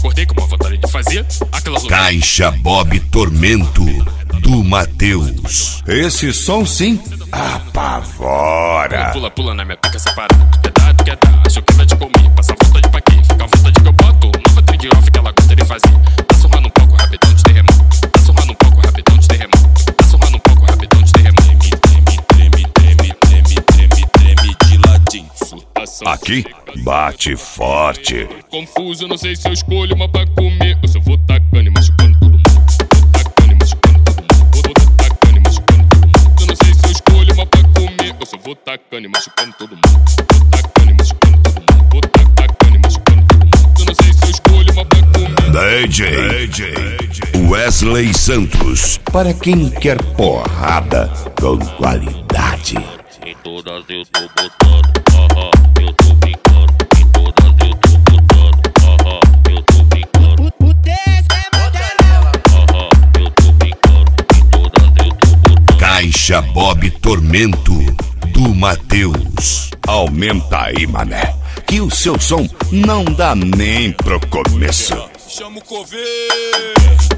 acordei com uma vontade de fazer aquela Caixa Bob Tormento do Matheus. Esse som sim apavora. Pula, pula na minha pica separada. Tu quer dar, acho que vai te comer. Passa vontade pra quê? Fica à vontade que eu boto. Nova trend off que ela gosta de fazer. Tá surrando um pouco rapidão de terremoto. Tá surrando um pouco rapidão de terremoto. Tá surrando um pouco rapidão de terremoto. Treme de ladinho. Aqui bate forte. Confuso, não sei se eu escolho uma pra comer ou se eu vou tacando e machucando todo mundo. Vou tacando e machucando todo mundo. Vou tacando e machucando todo mundo. Eu não sei se eu escolho uma pra comer ou se eu vou tacando e machucando todo mundo. Vou tacando e machucando todo mundo. Vou tacando e machucando todo mundo. Eu não sei se eu escolho uma pra comer. DJ Wesley Santos. Para quem quer porrada com qualidade. Em todas eu tô botando, eu tô brincando. Em todas eu tô botando, eu tô brincando. O desse é modelão. Eu tô brincando. Em todas eu tô botando. Caixa Bob Tormento do Matheus. Aumenta aí, mané, que o seu som não dá nem pro começo. Chama o coveiro.